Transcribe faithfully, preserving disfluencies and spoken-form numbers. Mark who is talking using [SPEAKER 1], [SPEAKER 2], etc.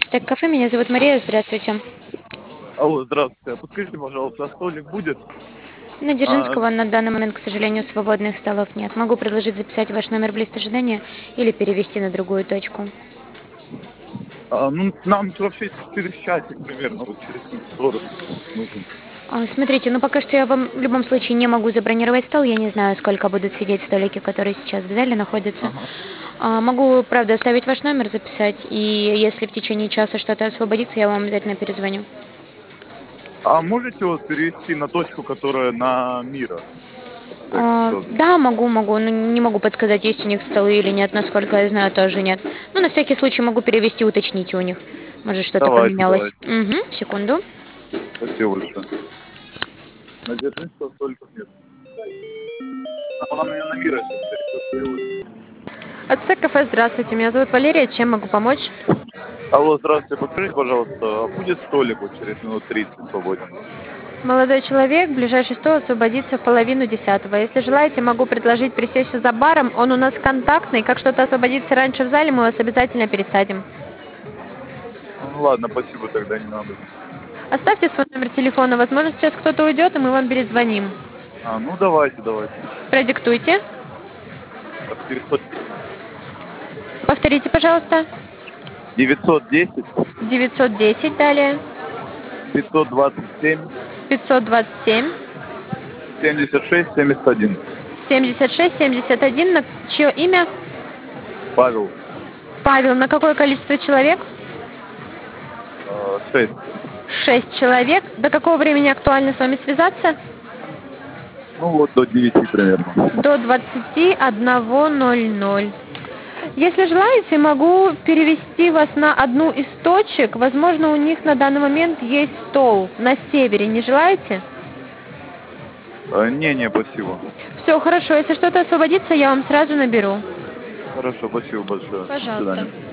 [SPEAKER 1] Так, кафе, меня зовут Мария, здравствуйте.
[SPEAKER 2] Алло, здравствуйте. А подскажите, пожалуйста, а столик будет?
[SPEAKER 1] На
[SPEAKER 2] А,
[SPEAKER 1] Дзержинского на данный момент, к сожалению, свободных столов нет. Могу предложить записать ваш номер в лист ожидания или перевести на другую точку.
[SPEAKER 2] а, ну, нам вообще через часик примерно, вот через минут сорок нужен.
[SPEAKER 1] А, Смотрите, ну пока что я вам в любом случае не могу забронировать стол. Я не знаю, сколько будут сидеть столики, которые сейчас в зале находятся.
[SPEAKER 2] Ага.
[SPEAKER 1] А, Могу, правда, оставить ваш номер, записать. И если в течение часа что-то освободится, я вам обязательно перезвоню.
[SPEAKER 2] А можете вот перевести на точку, которая на Мира? Так,
[SPEAKER 1] А,
[SPEAKER 2] тоже.
[SPEAKER 1] да, могу, могу, но не могу подсказать, есть у них столы или нет, насколько я знаю, тоже нет. Ну, на всякий случай могу перевести, уточните у них. Может, что-то
[SPEAKER 2] Давайте,
[SPEAKER 1] поменялось.
[SPEAKER 2] давайте.
[SPEAKER 1] Угу, секунду.
[SPEAKER 2] Спасибо большое. На Дзержинского столиков нет. А она меня на Мира сейчас переводит.
[SPEAKER 1] Отце кафе, здравствуйте, меня зовут Валерия, чем могу помочь?
[SPEAKER 2] Алло, здравствуйте. Подскажите, пожалуйста, а будет столик вот через минут тридцать свободен?
[SPEAKER 1] Молодой человек, ближайший стол освободится в половину десятого. Если желаете, могу предложить присесть за баром, он у нас контактный, как что-то освободится раньше в зале, мы вас обязательно пересадим.
[SPEAKER 2] Ну ладно, спасибо, тогда не надо.
[SPEAKER 1] Оставьте свой номер телефона, возможно, сейчас кто-то уйдет, и мы вам перезвоним.
[SPEAKER 2] А, ну давайте, давайте.
[SPEAKER 1] Продиктуйте.
[SPEAKER 2] Так, девятьсот
[SPEAKER 1] Повторите, пожалуйста.
[SPEAKER 2] девятьсот десять
[SPEAKER 1] девятьсот десять далее.
[SPEAKER 2] пятьсот двадцать семь
[SPEAKER 1] пятьсот двадцать семь.
[SPEAKER 2] семьдесят шесть семьдесят один.
[SPEAKER 1] семьдесят шесть семьдесят один. На чье имя?
[SPEAKER 2] Павел.
[SPEAKER 1] Павел. На какое количество человек?
[SPEAKER 2] э, шесть.
[SPEAKER 1] Шесть человек. До какого времени актуально с вами связаться?
[SPEAKER 2] Ну вот до девяти примерно.
[SPEAKER 1] До двадцати одного ноль ноль. Если желаете, могу перевести вас на одну из точек. Возможно, у них на данный момент есть стол на севере. Не желаете?
[SPEAKER 2] Э, Не, не, спасибо.
[SPEAKER 1] Все, хорошо. Если что-то освободится, я вам сразу наберу.
[SPEAKER 2] Хорошо, спасибо большое. До
[SPEAKER 1] Пожалуйста.
[SPEAKER 2] свидания.